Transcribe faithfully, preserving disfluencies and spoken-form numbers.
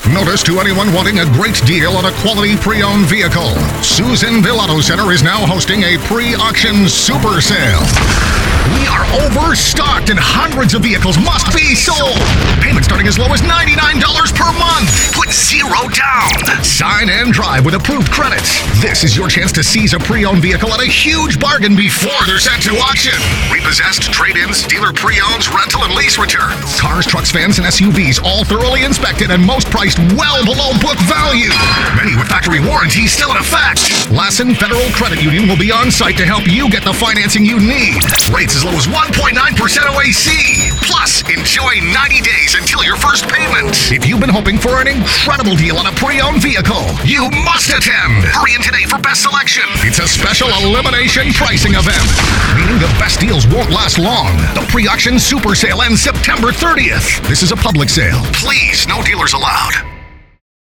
Notice to anyone wanting a great deal on a quality pre-owned vehicle. Susanville Auto Center is now hosting a pre-auction super sale. We are overstocked and hundreds of vehicles must be sold. Payment starting as low as ninety-nine dollars per month. Put zero down. Sign and drive with approved credits. This is your chance to seize a pre-owned vehicle at a huge bargain before they're sent to auction. Repossessed, trade-ins, dealer pre-owns, rental and lease returns. Cars, trucks, vans, and S U Vs all thoroughly inspected and most priced well below book value. Many with factory warranties still in effect. Lassen Federal Credit Union will be on site to help you get the financing you need. Rates as low as one point nine percent O A C. Plus, enjoy ninety days until your first payment. If you've been hoping for an incredible deal on a pre-owned vehicle, you must attend. Hurry in today for best selection. It's a special elimination pricing event, meaning the best deals won't last long. The pre-auction super sale ends September thirtieth. This is a public sale. Please, no dealers allowed.